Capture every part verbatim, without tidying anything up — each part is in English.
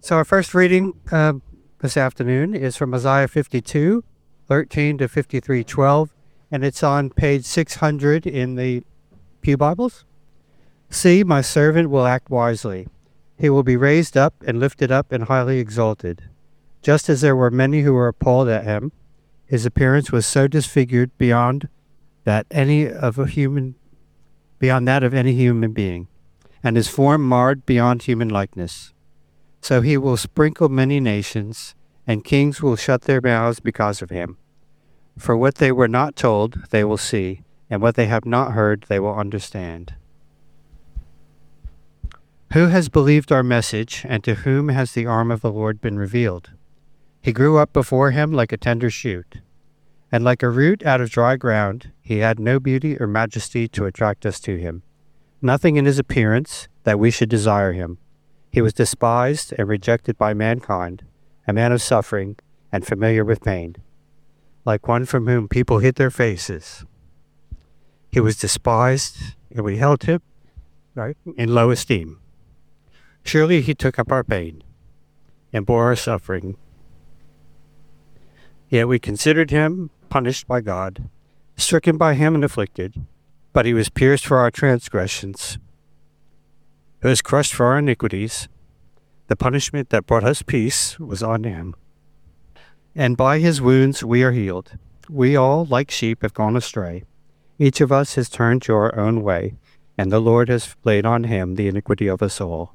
So our first reading uh, this afternoon is from Isaiah fifty-two, thirteen to fifty-three, twelve, and it's on page six hundred in the Pew Bibles. See, my servant will act wisely. He will be raised up and lifted up and highly exalted. Just as there were many who were appalled at him, his appearance was so disfigured beyond that any of a human, beyond that of any human being, and his form marred beyond human likeness. So he will sprinkle many nations, and kings will shut their mouths because of him. For what they were not told, they will see, and what they have not heard, they will understand. Who has believed our message, and to whom has the arm of the Lord been revealed? He grew up before him like a tender shoot, and like a root out of dry ground, he had no beauty or majesty to attract us to him. Nothing in his appearance that we should desire him. He was despised and rejected by mankind, a man of suffering and familiar with pain, like one from whom people hid their faces. He was despised, and we held him right, in low esteem. Surely he took up our pain and bore our suffering. Yet we considered him punished by God, stricken by him and afflicted, but he was pierced for our transgressions. He was crushed for our iniquities. The punishment that brought us peace was on him. And by his wounds we are healed. We all, like sheep, have gone astray. Each of us has turned to our own way, and the Lord has laid on him the iniquity of us all.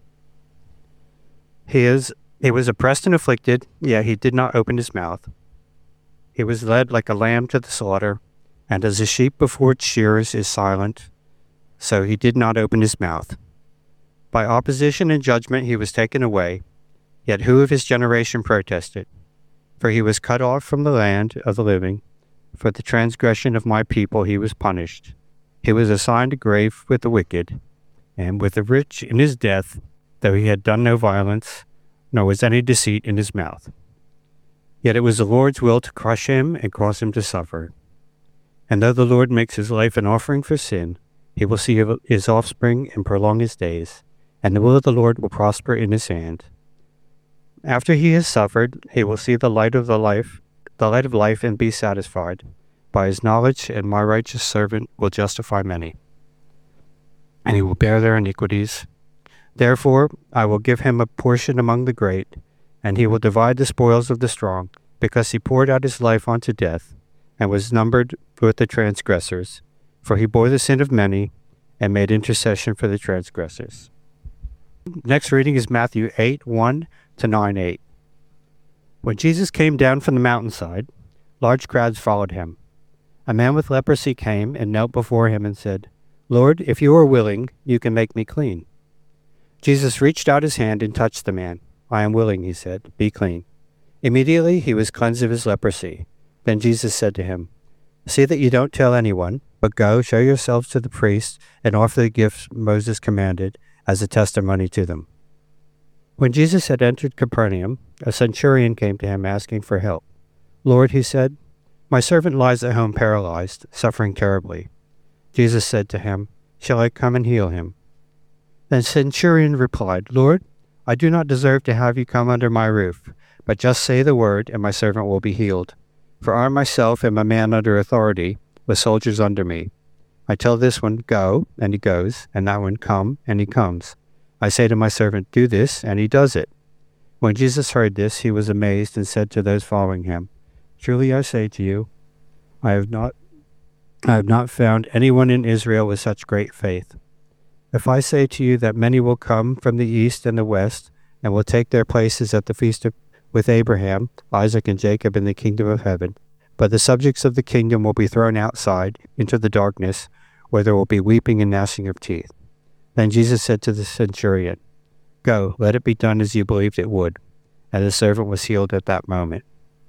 He is, he was oppressed and afflicted, yet he did not open his mouth. He was led like a lamb to the slaughter, and as a sheep before its shearers is silent, so he did not open his mouth. By opposition and judgment he was taken away, yet who of his generation protested? For he was cut off from the land of the living. For the transgression of my people he was punished. He was assigned a grave with the wicked, and with the rich in his death, though he had done no violence, nor was any deceit in his mouth. Yet it was the Lord's will to crush him and cause him to suffer. And though the Lord makes his life an offering for sin, he will see his offspring and prolong his days, and the will of the Lord will prosper in his hand. After he has suffered, he will see the light of the life, the light of life, and be satisfied. By his knowledge, and my righteous servant will justify many, and he will bear their iniquities. Therefore I will give him a portion among the great, and he will divide the spoils of the strong, because he poured out his life unto death, and was numbered with the transgressors. For he bore the sin of many, and made intercession for the transgressors. Next reading is Matthew eight, one to nine, eight. When Jesus came down from the mountainside, large crowds followed him. A man with leprosy came and knelt before him and said, Lord, if you are willing, you can make me clean. Jesus reached out his hand and touched the man. I am willing, he said, be clean. Immediately he was cleansed of his leprosy. Then Jesus said to him, See that you don't tell anyone, but go, show yourselves to the priest, and offer the gifts Moses commanded as a testimony to them. When Jesus had entered Capernaum, a centurion came to him asking for help. Lord, he said, my servant lies at home paralyzed, suffering terribly. Jesus said to him, Shall I come and heal him? The centurion replied, Lord, I do not deserve to have you come under my roof, but just say the word, and my servant will be healed. For I myself am a man under authority, with soldiers under me. I tell this one, Go, and he goes, and that one, Come, and he comes. I say to my servant, Do this, and he does it. When Jesus heard this, he was amazed and said to those following him, Truly I say to you, I have not, I have not found anyone in Israel with such great faith. If I say to you that many will come from the east and the west, and will take their places at the feast of, with Abraham, Isaac, and Jacob in the kingdom of heaven, but the subjects of the kingdom will be thrown outside into the darkness, where there will be weeping and gnashing of teeth. Then Jesus said to the centurion, Go, let it be done as you believed it would. And the servant was healed at that moment.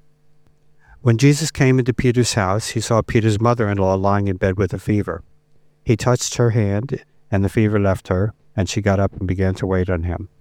When Jesus came into Peter's house, he saw Peter's mother-in-law lying in bed with a fever. He touched her hand, and the fever left her, and she got up and began to wait on him.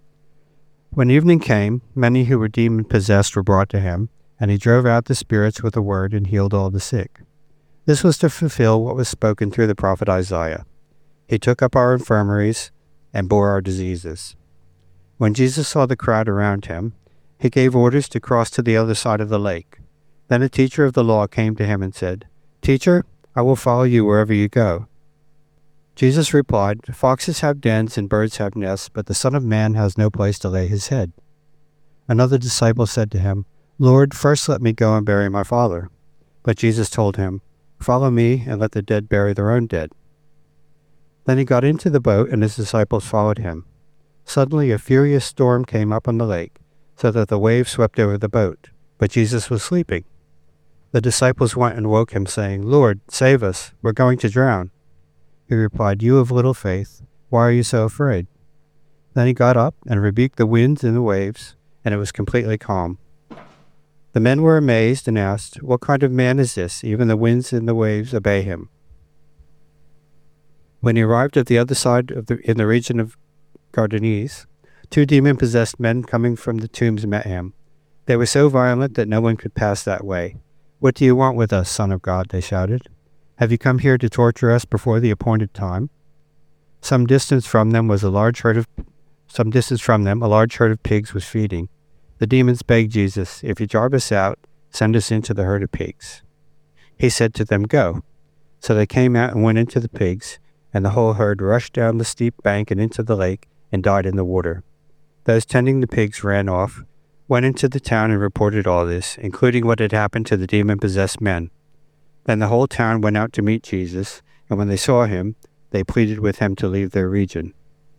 When evening came, many who were demon-possessed were brought to him, and he drove out the spirits with a word and healed all the sick. This was to fulfill what was spoken through the prophet Isaiah. He took up our infirmaries and bore our diseases. When Jesus saw the crowd around him, he gave orders to cross to the other side of the lake. Then a teacher of the law came to him and said, "Teacher, I will follow you wherever you go." Jesus replied, "Foxes have dens and birds have nests, but the Son of Man has no place to lay his head." Another disciple said to him, "Lord, first let me go and bury my father." But Jesus told him, "Follow me and let the dead bury their own dead." Then he got into the boat and his disciples followed him. Suddenly a furious storm came up on the lake, so that the waves swept over the boat, but Jesus was sleeping. The disciples went and woke him, saying, "Lord, save us, we're going to drown." He replied, "You of little faith, why are you so afraid?" Then he got up and rebuked the winds and the waves, and it was completely calm. The men were amazed and asked, "What kind of man is this? Even the winds and the waves obey him." When he arrived at the other side of the in the region of Gardanese, two demon-possessed men coming from the tombs met him. They were so violent that no one could pass that way. "What do you want with us, Son of God?" they shouted. "Have you come here to torture us before the appointed time?" Some distance from them was a large herd of some distance from them a large herd of pigs was feeding. The demons begged Jesus, "If you drive us out, send us into the herd of pigs." He said to them, "Go." So they came out and went into the pigs, and the whole herd rushed down the steep bank and into the lake and died in the water. Those tending the pigs ran off, went into the town and reported all this, including what had happened to the demon-possessed men. Then the whole town went out to meet Jesus, and when they saw him, they pleaded with him to leave their region.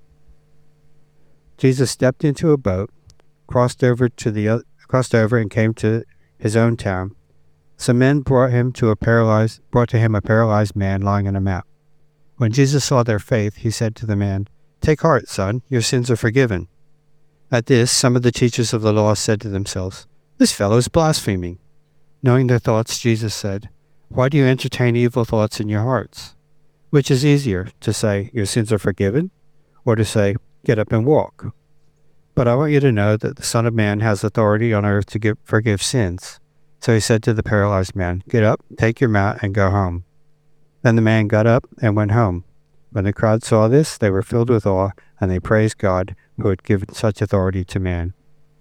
Jesus stepped into a boat, crossed over to the uh, crossed over and came to his own town. Some men brought him to a paralyzed brought to him a paralyzed man lying on a mat. When Jesus saw their faith, he said to the man, "Take heart, son, your sins are forgiven." At this, some of the teachers of the law said to themselves, "This fellow is blaspheming." Knowing their thoughts, Jesus said, "Why do you entertain evil thoughts in your hearts? Which is easier, to say, 'Your sins are forgiven,' or to say, 'Get up and walk'? But I want you to know that the Son of Man has authority on earth to give, forgive sins." So he said to the paralyzed man, "Get up, take your mat, and go home." Then the man got up and went home. When the crowd saw this, they were filled with awe, and they praised God, who had given such authority to man.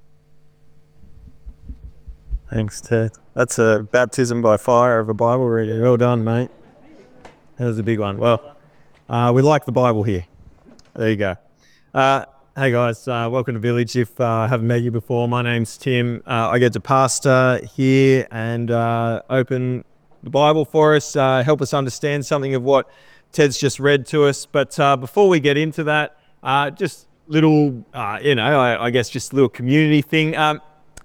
Thanks, Ted. That's a baptism by fire of a Bible reader. Well done, mate. That was a big one. Well, uh, we like the Bible here. There you go. Uh, hey guys, uh, welcome to Village. If uh, I haven't met you before, my name's Tim. Uh, I get to pastor here and uh, open the Bible for us, uh, help us understand something of what Ted's just read to us. But uh, before we get into that, uh, just little, uh, you know, I, I guess just a little community thing. Um,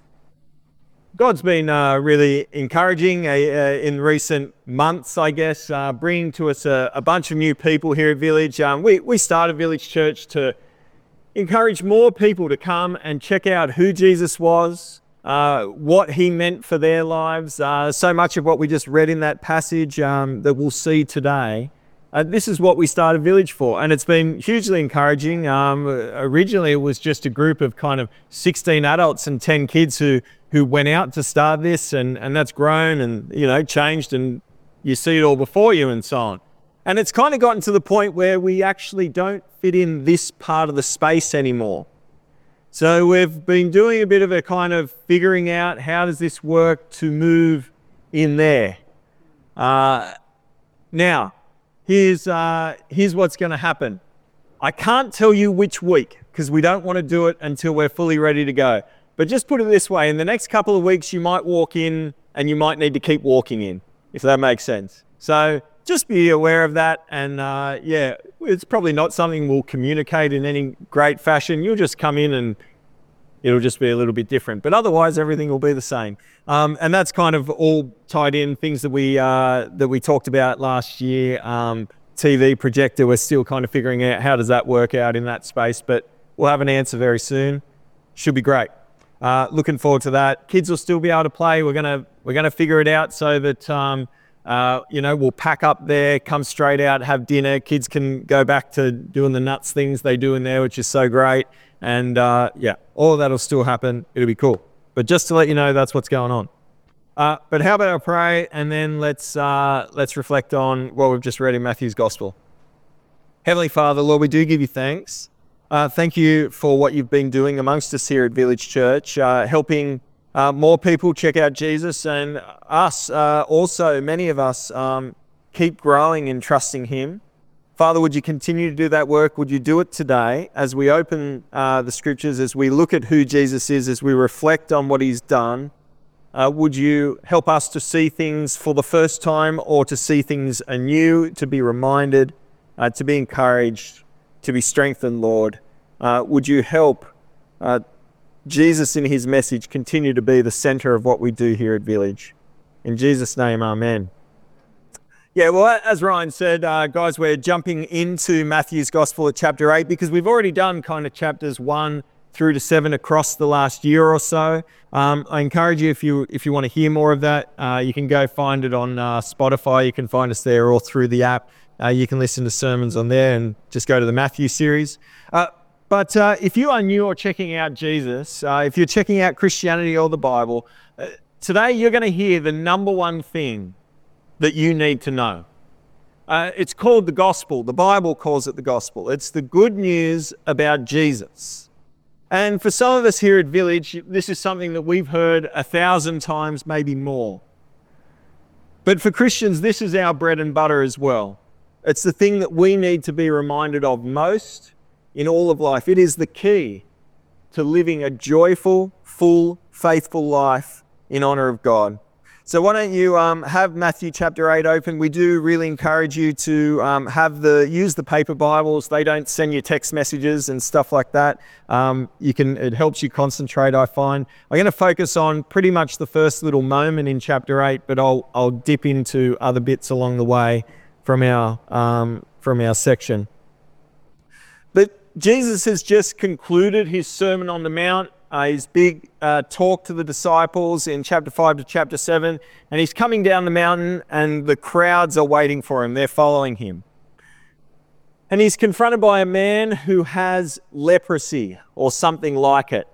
God's been uh, really encouraging uh, uh, in recent months, I guess, uh, bringing to us a, a bunch of new people here at Village. Um, we, we started Village Church to encourage more people to come and check out who Jesus was, uh, what he meant for their lives. Uh, so much of what we just read in that passage um, that we'll see today. Uh, this is what we started Village for, and it's been hugely encouraging. Um, originally, it was just a group of kind of sixteen adults and ten kids who who went out to start this, and, and that's grown and, you know, changed, and you see it all before you and so on. And it's kind of gotten to the point where we actually don't fit in this part of the space anymore. So we've been doing a bit of a kind of figuring out how does this work to move in there. Uh, now, here's, uh, here's what's going to happen. I can't tell you which week because we don't want to do it until we're fully ready to go. But just put it this way, in the next couple of weeks, you might walk in and you might need to keep walking in, if that makes sense. So just be aware of that. And uh, yeah, it's probably not something we'll communicate in any great fashion. You'll just come in and it'll just be a little bit different. But otherwise, everything will be the same. Um, and that's kind of all tied in, things that we uh, that we talked about last year. Um, T V projector, we're still kind of figuring out how does that work out in that space. But we'll have an answer very soon. Should be great. Uh, looking forward to that. Kids will still be able to play. We're gonna we're gonna figure it out so that um, uh, you know, we'll pack up there, come straight out, have dinner. Kids can go back to doing the nuts things they do in there, which is so great. And uh, yeah, all of that'll still happen. It'll be cool. But just to let you know, that's what's going on. Uh, but how about I pray and then let's uh, let's reflect on what we've just read in Matthew's Gospel. Heavenly Father, Lord, we do give you thanks Uh, thank you for what you've been doing amongst us here at Village Church, uh, helping uh, more people check out Jesus, and us uh, also, many of us, um, keep growing and trusting Him. Father, would you continue to do that work? Would you do it today as we open uh, the scriptures, as we look at who Jesus is, as we reflect on what He's done? Uh, would you help us to see things for the first time, or to see things anew, to be reminded, uh, to be encouraged, to be strengthened, Lord? Uh, would you help uh, Jesus in His message continue to be the center of what we do here at Village? In Jesus' name, amen. Yeah, well, as Ryan said, uh, guys, we're jumping into Matthew's Gospel at chapter eight, because we've already done kind of chapters one through to seven across the last year or so. Um, I encourage you, if you if you want to hear more of that, uh, you can go find it on uh, Spotify. You can find us there, or through the app. Uh, you can listen to sermons on there, and just go to the Matthew series. Uh, but uh, if you are new or checking out Jesus, uh, if you're checking out Christianity or the Bible, uh, today you're going to hear the number one thing that you need to know. Uh, it's called the gospel. The Bible calls it the gospel. It's the good news about Jesus. And for some of us here at Village, this is something that we've heard a thousand times, maybe more. But for Christians, this is our bread and butter as well. It's the thing that we need to be reminded of most in all of life. It is the key to living a joyful, full, faithful life in honor of God. So why don't you um, have Matthew chapter eight open? We do really encourage you to um, have the use the paper Bibles. They don't send you text messages and stuff like that. Um, you can it helps you concentrate, I find. I'm going to focus on pretty much the first little moment in chapter eight, but I'll I'll dip into other bits along the way from our um, from our section. But Jesus has just concluded His Sermon on the Mount. Uh, his big uh, talk to the disciples in chapter five to chapter seven, and He's coming down the mountain, and the crowds are waiting for Him. They're following Him. And He's confronted by a man who has leprosy or something like it.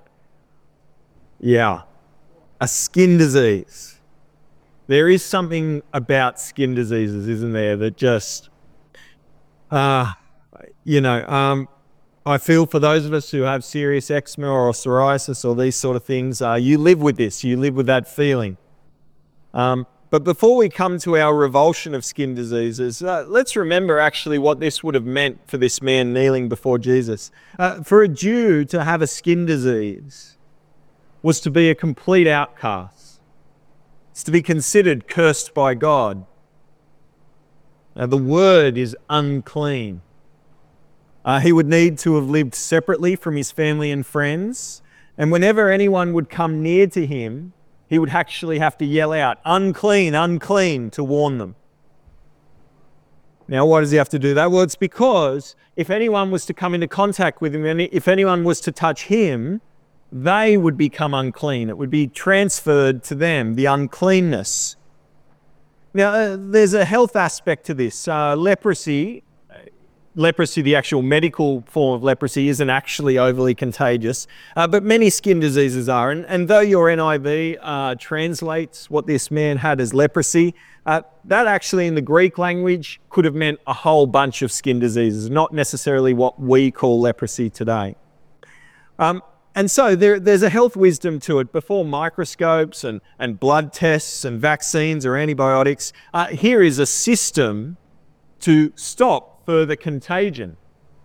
Yeah, a skin disease. There is something about skin diseases, isn't there, that just, uh, you know, um, I feel for those of us who have serious eczema or psoriasis or these sort of things, uh, you live with this, you live with that feeling. Um, but before we come to our revulsion of skin diseases, uh, let's remember actually what this would have meant for this man kneeling before Jesus. Uh, for a Jew to have a skin disease was to be a complete outcast. It's to be considered cursed by God. Now, the word is unclean. Uh, he would need to have lived separately from his family and friends. And whenever anyone would come near to him, he would actually have to yell out, "Unclean, unclean," to warn them. Now, why does he have to do that? Well, it's because if anyone was to come into contact with him, and if anyone was to touch him, they would become unclean. It would be transferred to them, the uncleanness. Now, uh, there's a health aspect to this. Uh, leprosy... Leprosy, the actual medical form of leprosy, isn't actually overly contagious, uh, but many skin diseases are. And, and though your N I V uh, translates what this man had as leprosy, uh, that actually in the Greek language could have meant a whole bunch of skin diseases, not necessarily what we call leprosy today. Um, and so there, there's a health wisdom to it. Before microscopes and, and blood tests and vaccines or antibiotics, uh, here is a system to stop further contagion.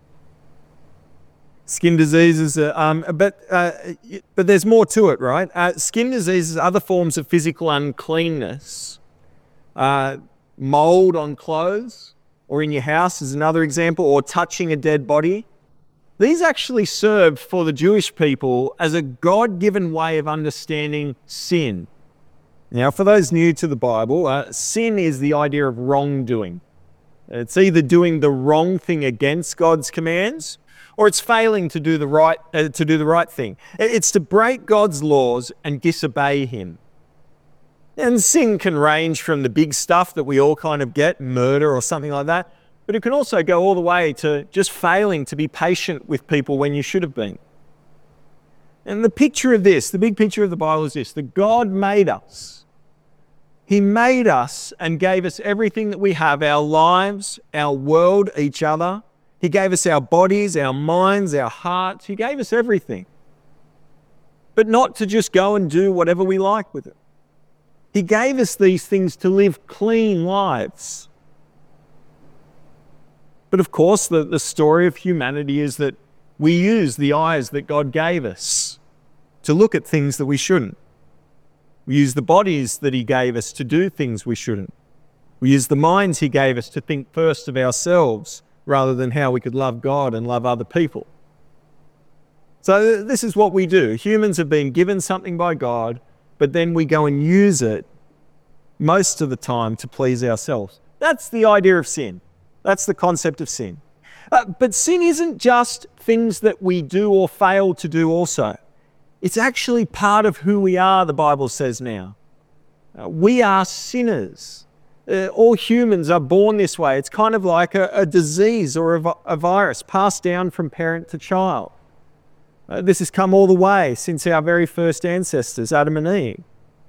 Skin diseases, uh, um, but uh, but there's more to it, right? Uh, skin diseases, other forms of physical uncleanness, uh, mold on clothes or in your house is another example, or touching a dead body. These actually served for the Jewish people as a God-given way of understanding sin. Now, for those new to the Bible, uh, sin is the idea of wrongdoing. It's either doing the wrong thing against God's commands, or it's failing to do the right uh, to do the right thing. It's to break God's laws and disobey Him. And sin can range from the big stuff that we all kind of get, murder or something like that, but it can also go all the way to just failing to be patient with people when you should have been. And the picture of this, the big picture of the Bible is this: that God made us. He made us and gave us everything that we have, our lives, our world, each other. He gave us our bodies, our minds, our hearts. He gave us everything. But not to just go and do whatever we like with it. He gave us these things to live clean lives. But of course, the, the story of humanity is that we use the eyes that God gave us to look at things that we shouldn't. We use the bodies that He gave us to do things we shouldn't. We use the minds He gave us to think first of ourselves rather than how we could love God and love other people. So this is what we do. Humans have been given something by God, but then we go and use it most of the time to please ourselves. That's the idea of sin. That's the concept of sin. Uh, but sin isn't just things that we do or fail to do also. It's actually part of who we are, the Bible says now. Uh, we are sinners. Uh, all humans are born this way. It's kind of like a, a disease or a, a virus passed down from parent to child. Uh, this has come all the way since our very first ancestors, Adam and Eve.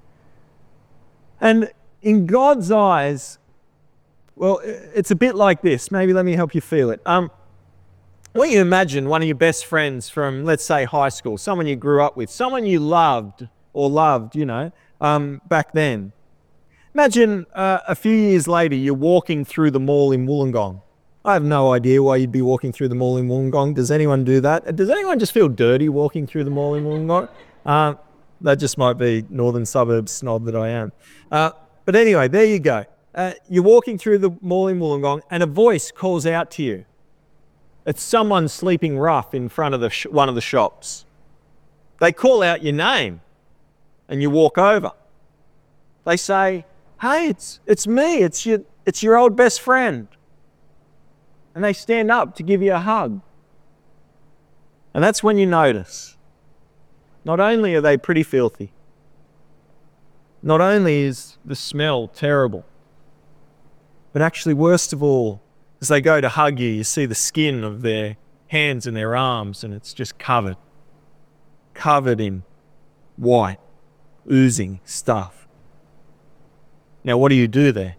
And in God's eyes, well, it's a bit like this. Maybe let me help you feel it. Um, when you imagine one of your best friends from, let's say, high school, someone you grew up with, someone you loved or loved, you know, um, back then. Imagine uh, a few years later, you're walking through the mall in Wollongong. I have no idea why you'd be walking through the mall in Wollongong. Does anyone do that? Does anyone just feel dirty walking through the mall in Wollongong? Uh, that just might be northern suburbs snob that I am. Uh, but anyway, there you go. Uh, you're walking through the mall in Wollongong and a voice calls out to you. It's someone sleeping rough in front of the sh- one of the shops. They call out your name and you walk over. They say, hey, it's it's me, it's your, it's your old best friend. And they stand up to give you a hug. And that's when you notice, not only are they pretty filthy, not only is the smell terrible, but actually worst of all, as they go to hug you, you see the skin of their hands and their arms and it's just covered, covered in white, oozing stuff. Now, what do you do there?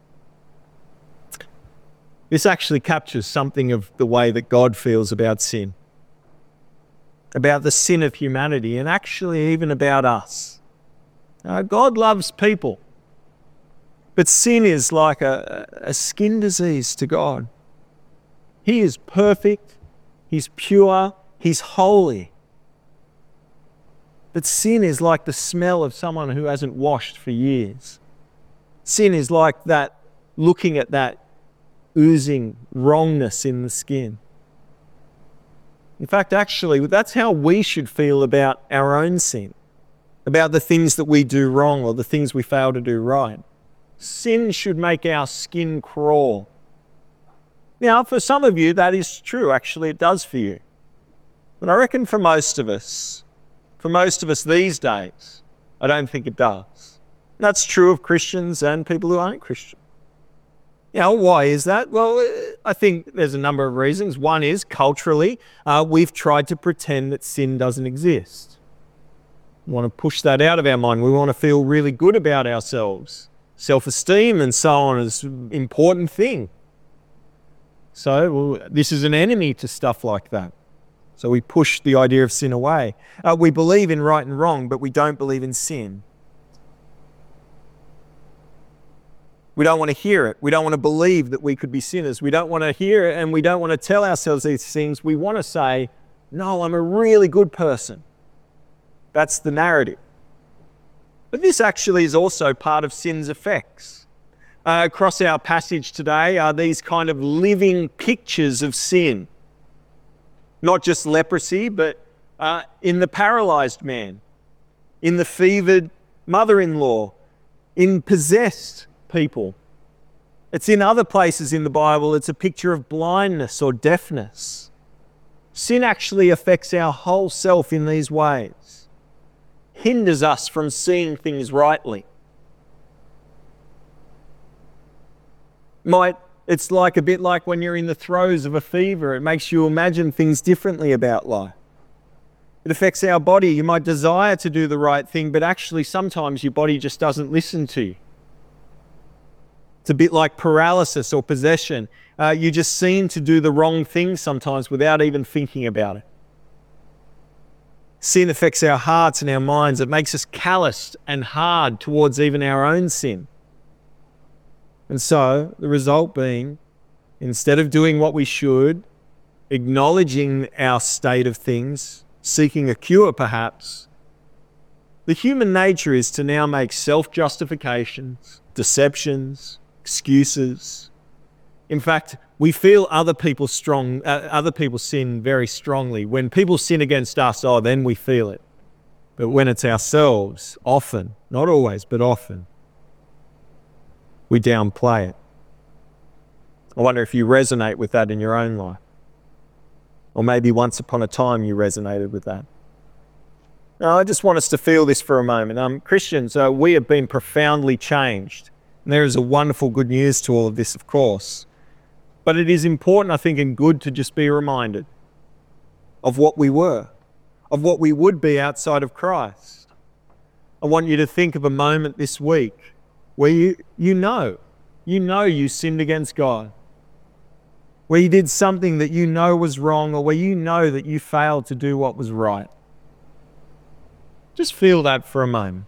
This actually captures something of the way that God feels about sin, about the sin of humanity, and actually even about us. Now, God loves people, but sin is like a, a skin disease to God. He is perfect, He's pure, He's holy. But sin is like the smell of someone who hasn't washed for years. Sin is like that, looking at that oozing wrongness in the skin. In fact, actually, that's how we should feel about our own sin, about the things that we do wrong or the things we fail to do right. Sin should make our skin crawl. Now, for some of you, that is true. Actually, it does for you. But I reckon for most of us, for most of us these days, I don't think it does. That's true of Christians and people who aren't Christian. You know, why is that? Well, I think there's a number of reasons. One is culturally, uh, we've tried to pretend that sin doesn't exist. We want to push that out of our mind. We want to feel really good about ourselves. Self-esteem and so on is an important thing. So well, this is an enemy to stuff like that. So we push the idea of sin away. Uh, we believe in right and wrong, but we don't believe in sin. We don't want to hear it. We don't want to believe that we could be sinners. We don't want to hear it, and we don't want to tell ourselves these things. We want to say, no, I'm a really good person. That's the narrative. But this actually is also part of sin's effects. Uh, across our passage today are these kind of living pictures of sin. Not just leprosy, but uh, in the paralyzed man, in the fevered mother-in-law, in possessed people. It's in other places in the Bible, it's a picture of blindness or deafness. Sin actually affects our whole self in these ways, hinders us from seeing things rightly. Might, it's like a bit like when you're in the throes of a fever, it makes you imagine things differently about life. It affects our body. You might desire to do the right thing, but actually sometimes your body just doesn't listen to you. It's a bit like paralysis or possession. Uh, you just seem to do the wrong thing sometimes without even thinking about it. Sin affects our hearts and our minds. It makes us calloused and hard towards even our own sin. And so, the result being, instead of doing what we should, acknowledging our state of things, seeking a cure perhaps, the human nature is to now make self-justifications, deceptions, excuses. In fact, we feel other people strong, uh, other people sin very strongly. When people sin against us, oh, then we feel it. But when it's ourselves, often, not always, but often, we downplay it. I wonder if you resonate with that in your own life. Or maybe once upon a time you resonated with that. Now, I just want us to feel this for a moment. Um, Christians, uh, we have been profoundly changed. And there is a wonderful good news to all of this, of course. But it is important, I think, and good to just be reminded of what we were, of what we would be outside of Christ. I want you to think of a moment this week where you, you know, you know you sinned against God, where you did something that you know was wrong, or where you know that you failed to do what was right. Just feel that for a moment.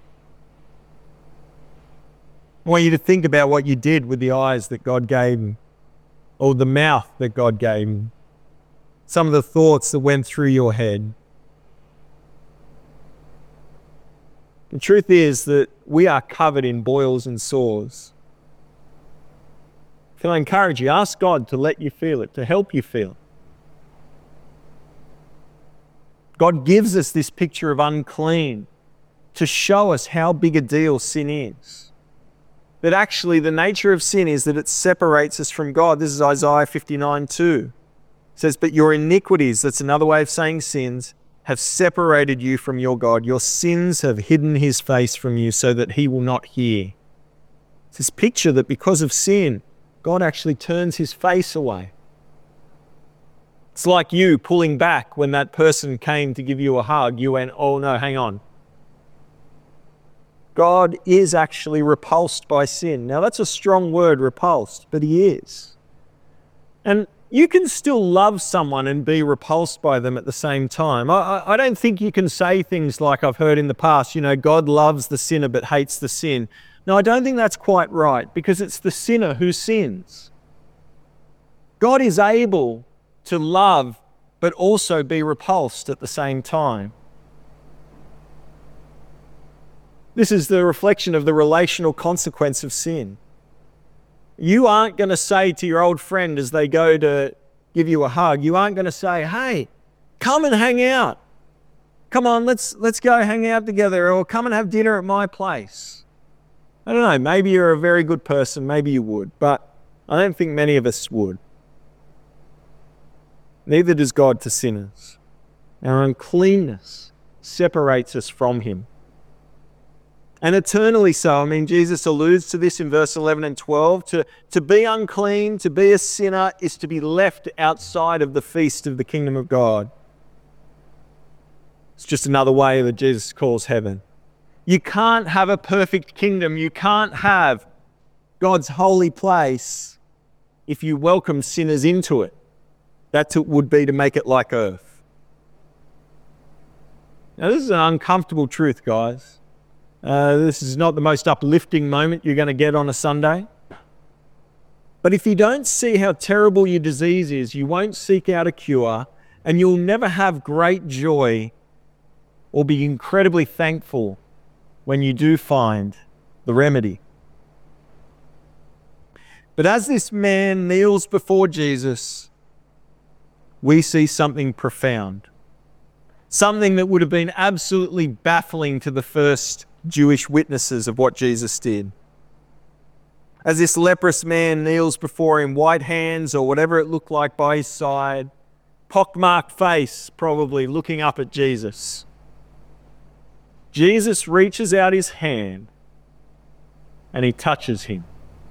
I want you to think about what you did with the eyes that God gave you, or the mouth that God gave you, some of the thoughts that went through your head. The truth is that we are covered in boils and sores. Can I encourage you, ask God to let you feel it, to help you feel it. God gives us this picture of unclean to show us how big a deal sin is. That actually the nature of sin is that it separates us from God. This is Isaiah fifty-nine two. It says, but your iniquities, that's another way of saying sins, have separated you from your God. Your sins have hidden his face from you so that he will not hear. It's this picture that because of sin, God actually turns his face away. It's like you pulling back when that person came to give you a hug. You went, oh no, hang on. God is actually repulsed by sin. Now that's a strong word, repulsed, but he is. And you can still love someone and be repulsed by them at the same time. I, I don't think you can say things like I've heard in the past, you know, God loves the sinner but hates the sin. No, I don't think that's quite right, because it's the sinner who sins. God is able to love but also be repulsed at the same time. This is the reflection of the relational consequence of sin. You aren't going to say to your old friend as they go to give you a hug, you aren't going to say, hey, come and hang out. Come on, let's let's go hang out together, or come and have dinner at my place. I don't know, maybe you're a very good person, maybe you would, but I don't think many of us would. Neither does God to sinners. Our uncleanness separates us from him. And eternally so. I mean, Jesus alludes to this in verse eleven and twelve. To, to be unclean, to be a sinner, is to be left outside of the feast of the kingdom of God. It's just another way that Jesus calls heaven. You can't have a perfect kingdom. You can't have God's holy place if you welcome sinners into it. That would be to make it like earth. Now, this is an uncomfortable truth, guys. Uh, this is not the most uplifting moment you're going to get on a Sunday. But if you don't see how terrible your disease is, you won't seek out a cure, and you'll never have great joy or be incredibly thankful when you do find the remedy. But as this man kneels before Jesus, we see something profound. Something that would have been absolutely baffling to the first Jewish witnesses of what Jesus did. As this leprous man kneels before him, white hands or whatever it looked like by his side, pockmarked face probably looking up at Jesus. Jesus reaches out his hand and he touches him.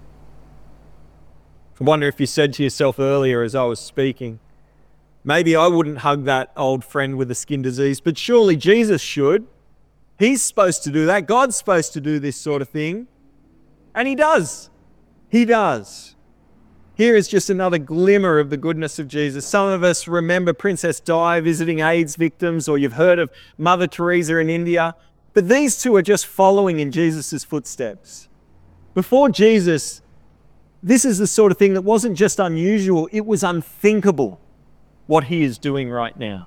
I wonder if you said to yourself earlier as I was speaking, maybe I wouldn't hug that old friend with a skin disease, but surely Jesus should. He's supposed to do that. God's supposed to do this sort of thing. And he does. He does. Here is just another glimmer of the goodness of Jesus. Some of us remember Princess Di visiting AIDS victims, or you've heard of Mother Teresa in India. But these two are just following in Jesus' footsteps. Before Jesus, this is the sort of thing that wasn't just unusual, it was unthinkable what he is doing right now.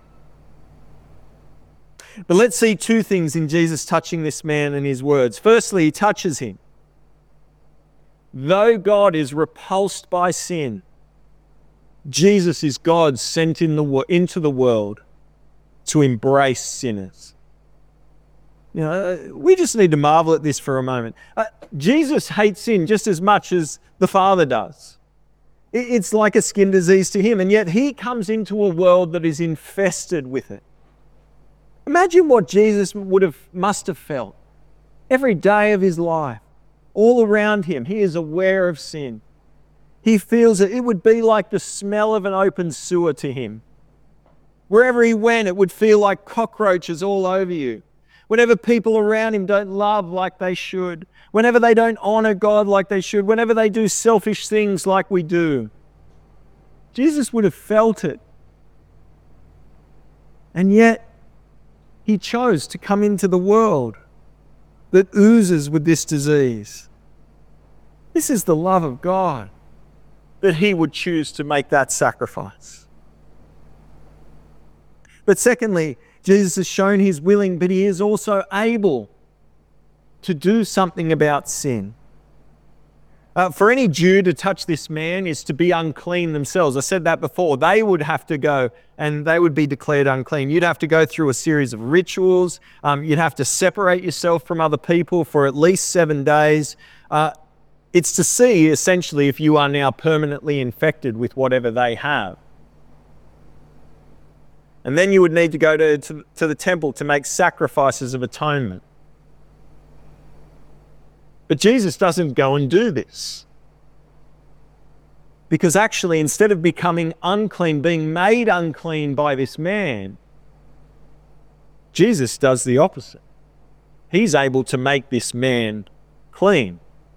But let's see two things in Jesus touching this man and his words. Firstly, he touches him. Though God is repulsed by sin, Jesus is God sent in the, into the world to embrace sinners. You know, we just need to marvel at this for a moment. Uh, Jesus hates sin just as much as the Father does. It, it's like a skin disease to him, and yet he comes into a world that is infested with it. Imagine what Jesus would have, must have felt every day of his life. All around him, he is aware of sin. He feels that it would be like the smell of an open sewer to him. Wherever he went, it would feel like cockroaches all over you. Whenever people around him don't love like they should, whenever they don't honor God like they should, whenever they do selfish things like we do, Jesus would have felt it. And yet, he chose to come into the world that oozes with this disease. This is the love of God, that he would choose to make that sacrifice. But secondly, Jesus has shown he's willing, but he is also able to do something about sin. Uh, for any Jew to touch this man is to be unclean themselves. I said that before. They would have to go and they would be declared unclean. You'd have to go through a series of rituals. Um, you'd have to separate yourself from other people for at least seven days. Uh, it's to see, essentially, if you are now permanently infected with whatever they have. And then you would need to go to, to, to the temple to make sacrifices of atonement. But Jesus doesn't go and do this. Because actually, instead of becoming unclean, being made unclean by this man, Jesus does the opposite. He's able to make this man clean.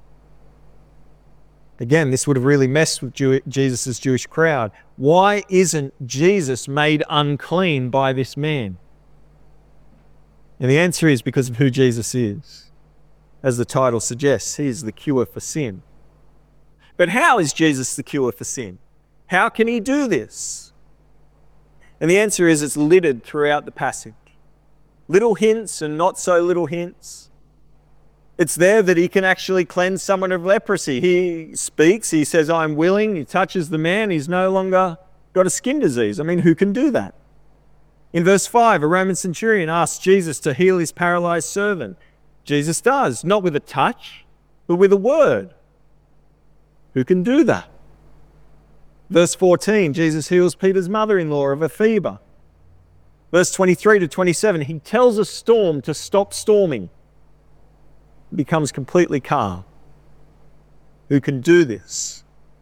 Again, this would have really messed with Jew- Jesus' Jewish crowd. Why isn't Jesus made unclean by this man? And the answer is because of who Jesus is. As the title suggests, he is the cure for sin. But how is Jesus the cure for sin? How can he do this? And the answer is it's littered throughout the passage. Little hints and not so little hints. It's there that he can actually cleanse someone of leprosy. He speaks, he says, I'm willing, he touches the man, he's no longer got a skin disease. I mean, who can do that? In verse five, a Roman centurion asks Jesus to heal his paralyzed servant. Jesus does, not with a touch, but with a word. Who can do that? Verse fourteen, Jesus heals Peter's mother-in-law of a fever. Verse twenty-three to twenty-seven, he tells a storm to stop storming. It becomes completely calm. Who can do this?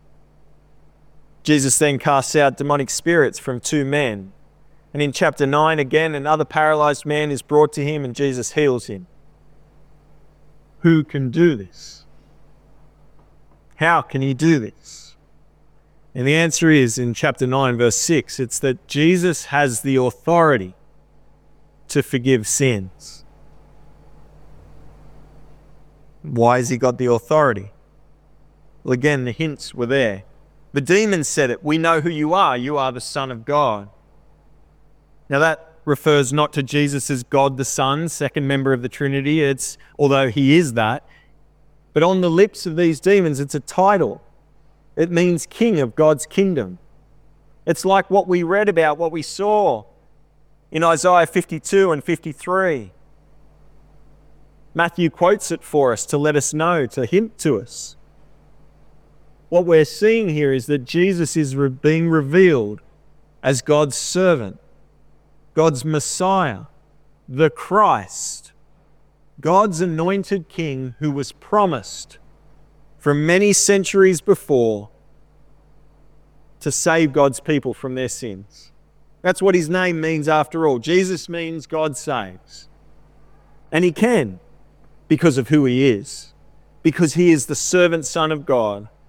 Jesus then casts out demonic spirits from two men. And in chapter nine, again, another paralyzed man is brought to him and Jesus heals him. Who can do this? How can he do this? And the answer is in chapter nine, verse six, it's that Jesus has the authority to forgive sins. Why has he got the authority? Well, again, the hints were there. The demons said it. We know who you are. You are the Son of God. Now that refers not to Jesus as God the Son, second member of the Trinity. It's, although he is that, but on the lips of these demons, it's a title. It means king of God's kingdom. It's like what we read about, what we saw in Isaiah fifty-two and fifty-three. Matthew quotes it for us to let us know, to hint to us. What we're seeing here is that Jesus is re- being revealed as God's servant, God's Messiah, the Christ, God's anointed King who was promised from many centuries before to save God's people from their sins. That's what his name means after all. Jesus means God saves. And he can because of who he is, because he is the servant Son of God,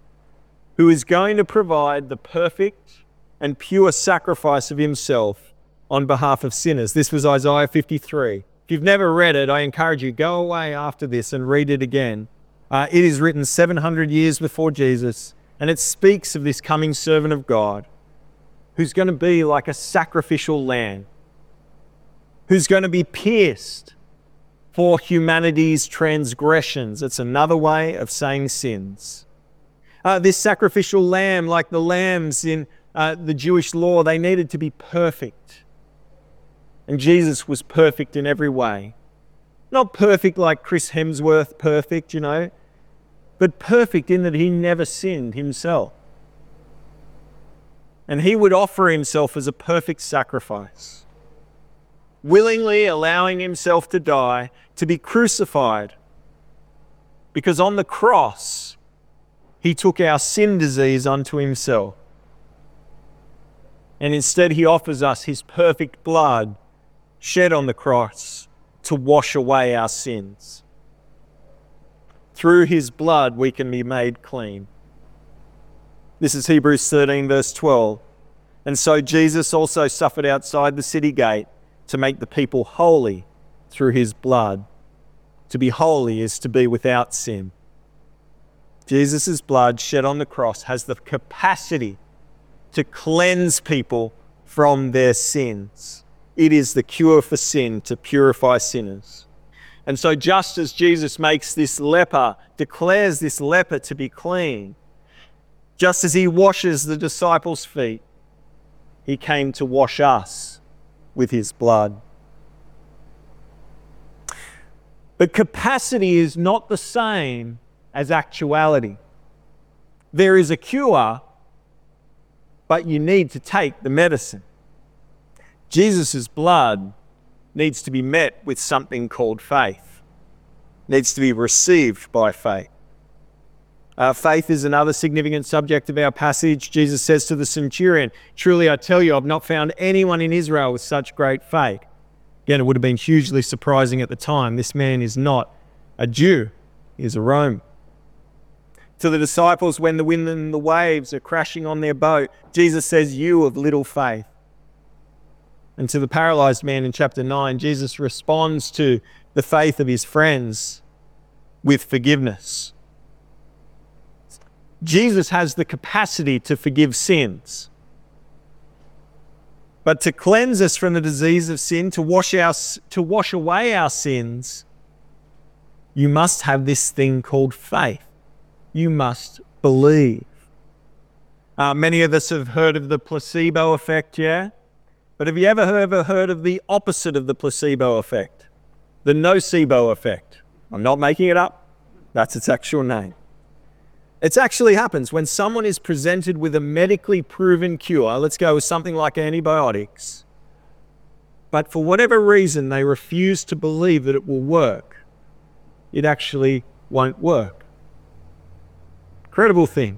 who is going to provide the perfect and pure sacrifice of himself on behalf of sinners. This was Isaiah fifty-three. If you've never read it, I encourage you, go away after this and read it again. Uh, it is written seven hundred years before Jesus, and it speaks of this coming servant of God who's going to be like a sacrificial lamb, who's going to be pierced for humanity's transgressions. It's another way of saying sins. Uh, this sacrificial lamb, like the lambs in uh, the Jewish law, they needed to be perfect. And Jesus was perfect in every way. Not perfect like Chris Hemsworth perfect, you know, but perfect in that he never sinned himself. And he would offer himself as a perfect sacrifice, willingly allowing himself to die, to be crucified. Because on the cross, he took our sin disease unto himself. And instead he offers us his perfect blood shed on the cross to wash away our sins. Through his blood we can be made clean. This is Hebrews thirteen verse twelve. And so Jesus also suffered outside the city gate to make the people holy through his blood. To be holy is to be without sin. Jesus' blood shed on the cross has the capacity to cleanse people from their sins. It is the cure for sin, to purify sinners. And so just as Jesus makes this leper, declares this leper to be clean, just as he washes the disciples' feet, he came to wash us with his blood. But capacity is not the same as actuality. There is a cure, but you need to take the medicine. Jesus' blood needs to be met with something called faith. Needs to be received by faith. Uh, faith is another significant subject of our passage. Jesus says to the centurion, "Truly I tell you, I've not found anyone in Israel with such great faith." Again, it would have been hugely surprising at the time. This man is not a Jew, he is a Roman. To the disciples, when the wind and the waves are crashing on their boat, Jesus says, "You of little faith." And to the paralyzed man in chapter nine, Jesus responds to the faith of his friends with forgiveness. Jesus has the capacity to forgive sins. But to cleanse us from the disease of sin, to wash our, to wash away our sins, you must have this thing called faith. You must believe. Uh, many of us have heard of the placebo effect, yeah? But have you ever, ever heard of the opposite of the placebo effect? The nocebo effect. I'm not making it up. That's its actual name. It actually happens when someone is presented with a medically proven cure. Let's go with something like antibiotics. But for whatever reason, they refuse to believe that it will work. It actually won't work. Incredible thing.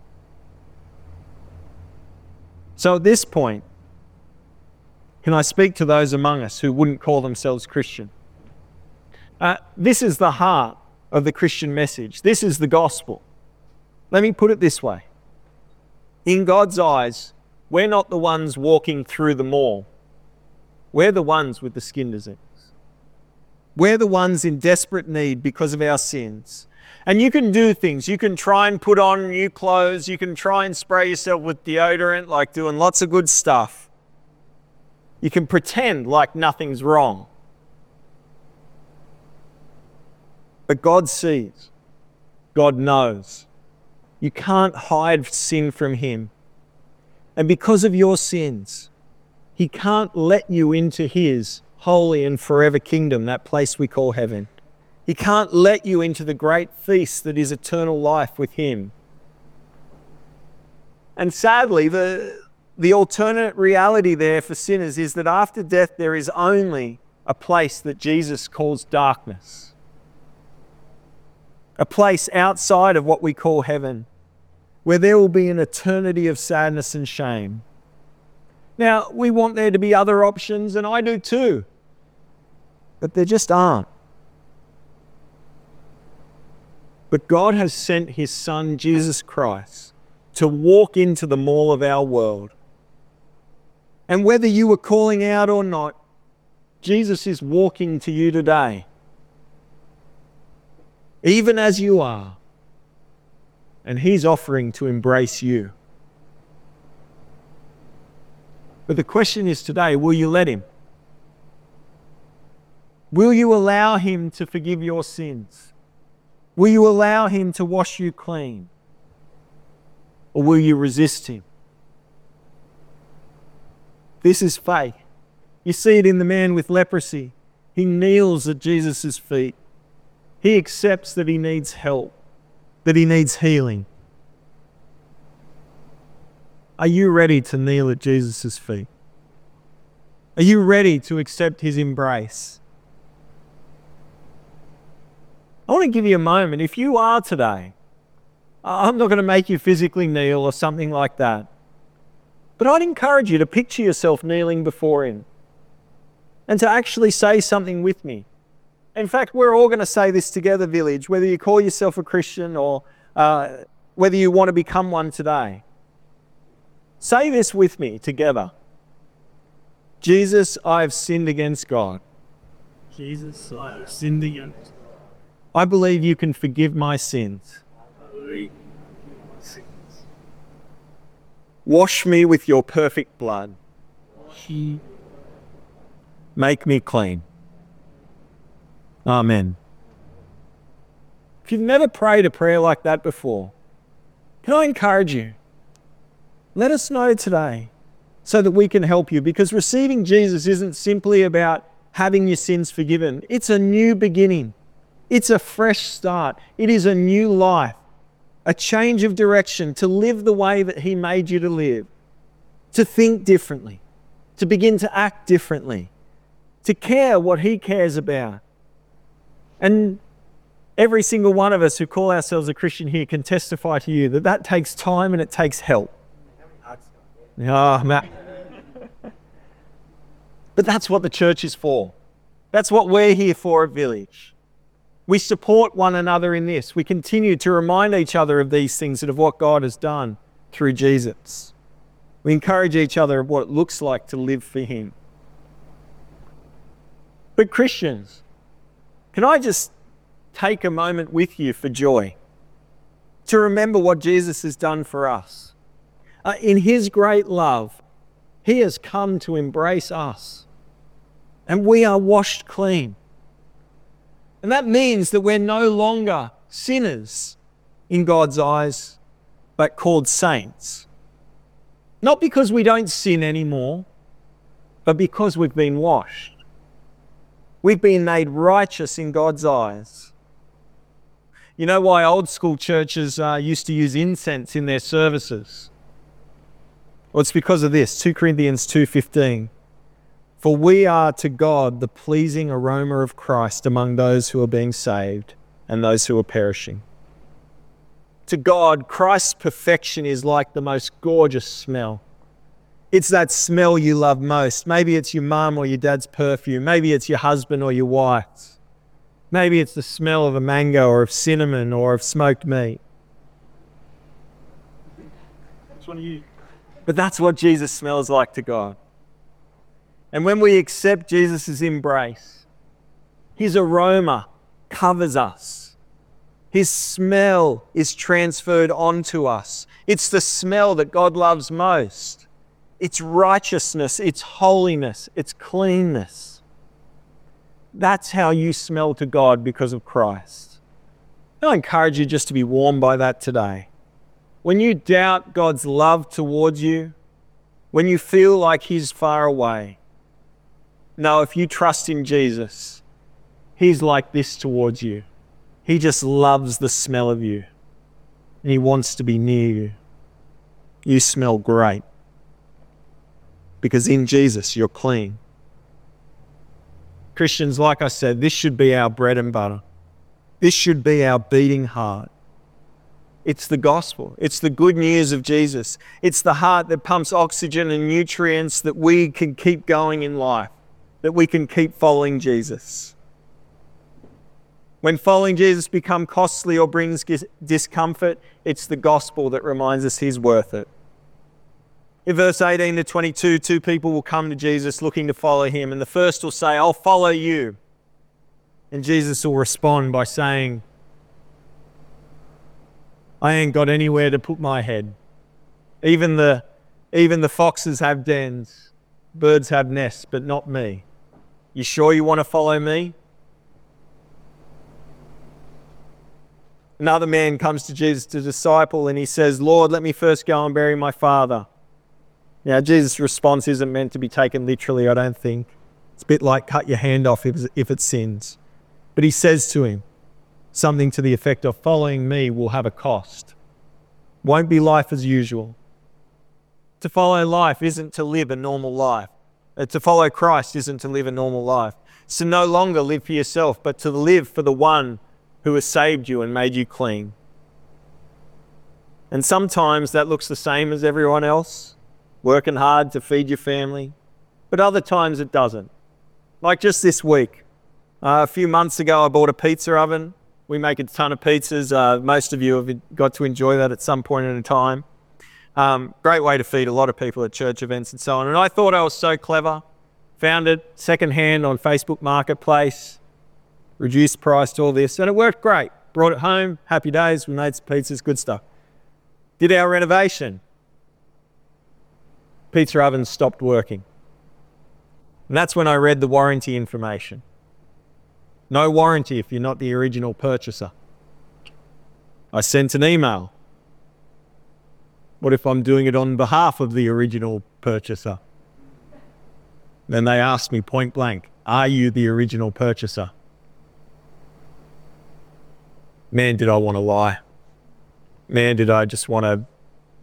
So at this point, can I speak to those among us who wouldn't call themselves Christian? Uh, this is the heart of the Christian message. This is the gospel. Let me put it this way. In God's eyes, we're not the ones walking through the mall. We're the ones with the skin disease. We're the ones in desperate need because of our sins. And you can do things. You can try and put on new clothes. You can try and spray yourself with deodorant, like doing lots of good stuff. You can pretend like nothing's wrong. But God sees. God knows. You can't hide sin from him. And because of your sins, he can't let you into his holy and forever kingdom, that place we call heaven. He can't let you into the great feast that is eternal life with him. And sadly, the, the alternate reality there for sinners is that after death there is only a place that Jesus calls darkness. A place outside of what we call heaven, where there will be an eternity of sadness and shame. Now, we want there to be other options, and I do too. But there just aren't. But God has sent his Son, Jesus Christ, to walk into the mall of our world. And whether you were calling out or not, Jesus is walking to you today, even as you are, and He's offering to embrace you. But the question is today, will you let Him? Will you allow Him to forgive your sins? Will you allow Him to wash you clean? Or will you resist Him? This is faith. You see it in the man with leprosy. He kneels at Jesus' feet. He accepts that he needs help, that he needs healing. Are you ready to kneel at Jesus' feet? Are you ready to accept His embrace? I want to give you a moment. If you are today, I'm not going to make you physically kneel or something like that, but I'd encourage you to picture yourself kneeling before Him and to actually say something with me. In fact, we're all going to say this together, Village, whether you call yourself a Christian or uh, whether you want to become one today. Say this with me together. Jesus, I have sinned against God. Jesus, I have sinned against God. I believe You can forgive my sins. I believe my sins. Wash me with Your perfect blood. He Make me clean. Amen. If you've never prayed a prayer like that before, can I encourage you? Let us know today so that we can help you, because receiving Jesus isn't simply about having your sins forgiven. It's a new beginning. It's a fresh start. It is a new life, a change of direction to live the way that He made you to live, to think differently, to begin to act differently, to care what He cares about. And every single one of us who call ourselves a Christian here can testify to you that that takes time and it takes help. Oh, Matt. But that's what the church is for. That's what we're here for at Village. We support one another in this. We continue to remind each other of these things and of what God has done through Jesus. We encourage each other of what it looks like to live for Him. But Christians, can I just take a moment with you for joy, to remember what Jesus has done for us? Uh, in His great love, He has come to embrace us, and we are washed clean. And that means that we're no longer sinners in God's eyes, but called saints. Not because we don't sin anymore, but because we've been washed. We've been made righteous in God's eyes. You know why old school churches uh, used to use incense in their services? Well, it's because of this, Second Corinthians two fifteen. For we are to God the pleasing aroma of Christ among those who are being saved and those who are perishing. To God, Christ's perfection is like the most gorgeous smell. It's that smell you love most. Maybe it's your mum or your dad's perfume. Maybe it's your husband or your wife's. Maybe it's the smell of a mango or of cinnamon or of smoked meat. Which one are you? But that's what Jesus smells like to God. And when we accept Jesus' embrace, His aroma covers us. His smell is transferred onto us. It's the smell that God loves most. It's righteousness, it's holiness, it's cleanness. That's how you smell to God because of Christ. And I encourage you just to be warmed by that today. When you doubt God's love towards you, when you feel like He's far away, no, if you trust in Jesus, He's like this towards you. He just loves the smell of you. And He wants to be near you. You smell great. Because in Jesus, you're clean. Christians, like I said, this should be our bread and butter. This should be our beating heart. It's the gospel. It's the good news of Jesus. It's the heart that pumps oxygen and nutrients that we can keep going in life, that we can keep following Jesus. When following Jesus becomes costly or brings discomfort, it's the gospel that reminds us he's worth it. In verse eighteen to twenty-two, two people will come to Jesus looking to follow him, and the first will say, I'll follow you. And Jesus will respond by saying, I ain't got anywhere to put my head. Even the, even the foxes have dens, birds have nests, but not me. You sure you want to follow me? Another man comes to Jesus, the disciple, and he says, Lord, let me first go and bury my father. Now, Jesus' response isn't meant to be taken literally, I don't think. It's a bit like cut your hand off if, if it sins. But he says to him something to the effect of, following me will have a cost. Won't be life as usual. To follow life isn't to live a normal life. Uh, to follow Christ isn't to live a normal life. It's to no longer live for yourself, but to live for the one who has saved you and made you clean. And sometimes that looks the same as everyone else, working hard to feed your family, but other times it doesn't. Like just this week, uh, a few months ago I bought a pizza oven. We make a ton of pizzas. Uh, most of you have got to enjoy that at some point in a time. Um, great way to feed a lot of people at church events and so on. And I thought I was so clever. Found it secondhand on Facebook Marketplace. Reduced price to all this, and it worked great. Brought it home, happy days, we made some pizzas, good stuff. Did our renovation. Pizza oven stopped working. And that's when I read the warranty information. No warranty if you're not the original purchaser. I sent an email. What if I'm doing it on behalf of the original purchaser? Then they asked me point blank, are you the original purchaser? Man, did I want to lie. Man, did I just want to...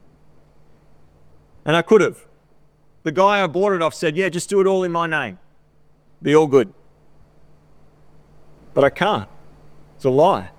And I could have. The guy I bought it off said, yeah, just do it all in my name. Be all good. But I can't. It's a lie.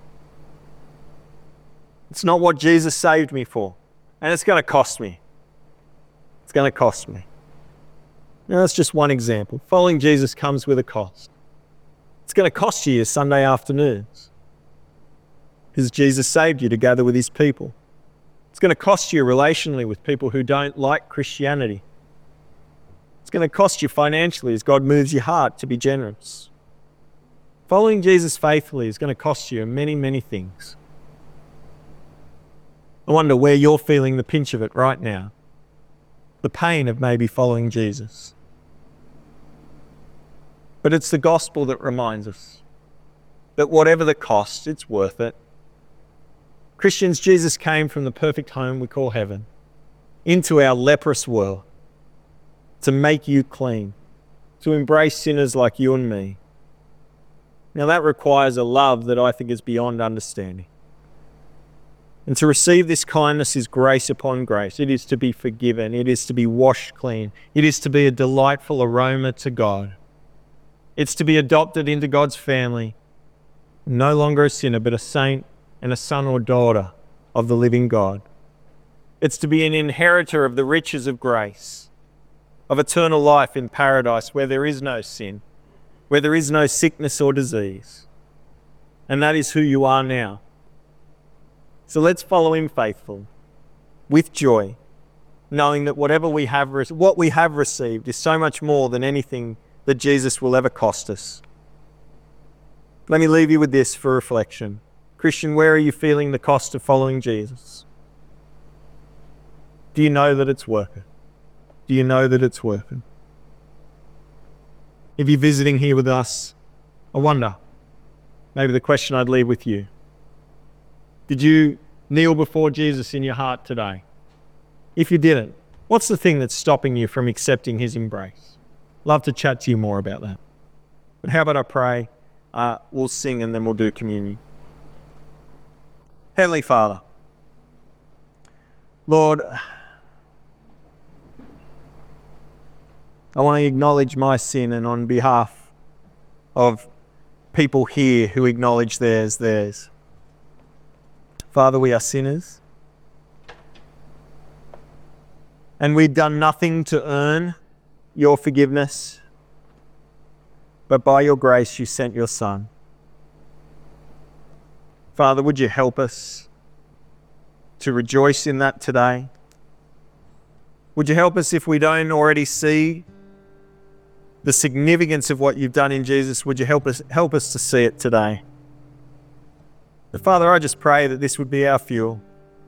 It's not what Jesus saved me for. And it's going to cost me. It's going to cost me. Now, that's just one example. Following Jesus comes with a cost. It's going to cost you your Sunday afternoons. Because Jesus saved you to gather with his people. It's going to cost you relationally with people who don't like Christianity. It's going to cost you financially as God moves your heart to be generous. Following Jesus faithfully is going to cost you many, many things. I wonder where you're feeling the pinch of it right now. The pain of maybe following Jesus. But it's the gospel that reminds us that whatever the cost, it's worth it. Christians, Jesus came from the perfect home we call heaven into our leprous world to make you clean, to embrace sinners like you and me. Now that requires a love that I think is beyond understanding. And to receive this kindness is grace upon grace. It is to be forgiven. It is to be washed clean. It is to be a delightful aroma to God. It's to be adopted into God's family, no longer a sinner, but a saint and a son or daughter of the living God. It's to be an inheritor of the riches of grace, of eternal life in paradise where there is no sin, where there is no sickness or disease. And that is who you are now. So let's follow him faithful, with joy, knowing that whatever we have, re- what we have received is so much more than anything that Jesus will ever cost us. Let me leave you with this for reflection. Christian, where are you feeling the cost of following Jesus? Do you know that it's worth it? Do you know that it's worth it? If you're visiting here with us, I wonder, maybe the question I'd leave with you. Did you kneel before Jesus in your heart today? If you didn't, what's the thing that's stopping you from accepting his embrace? Love to chat to you more about that. But how about I pray? Uh, we'll sing and then we'll do communion. Heavenly Father, Lord, I want to acknowledge my sin, and on behalf of people here who acknowledge theirs, theirs. Father, we are sinners, and we've done nothing to earn your forgiveness, but by your grace you sent your Son. Father, would you help us to rejoice in that today? Would you help us if we don't already see the significance of what you've done in Jesus? Would you help us help us to see it today? But Father, I just pray that this would be our fuel.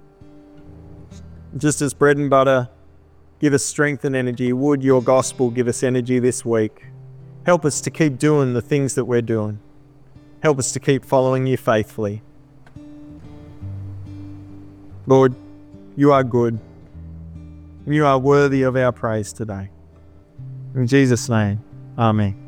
Just as bread and butter give us strength and energy, would your gospel give us energy this week? Help us to keep doing the things that we're doing. Help us to keep following you faithfully. Lord, you are good. You are worthy of our praise today. In Jesus' name, amen.